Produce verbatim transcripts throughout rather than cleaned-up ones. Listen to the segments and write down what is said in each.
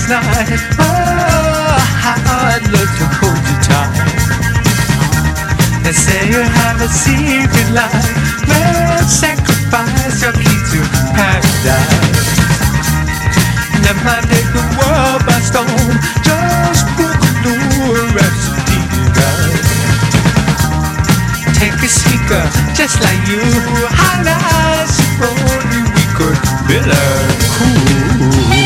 last night. Oh, how I'd love to hold you tight. They say you have a secret life. Let's sacrifice your key to paradise. Never take the world by storm. Just book a new rhapsody, guys. Take a speaker just like you. How nice if only we could build a cool.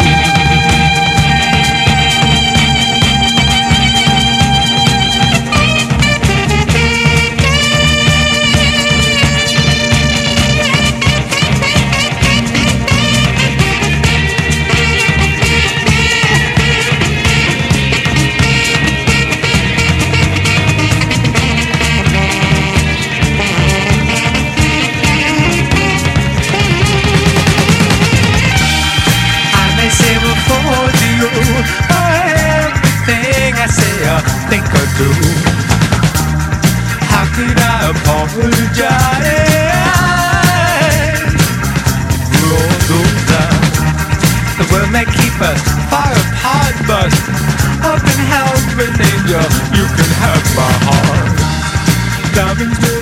Think or do. How could I apologize for all those times? The world may keep us far apart, but up in heaven, angel, you can have my heart. Diamonds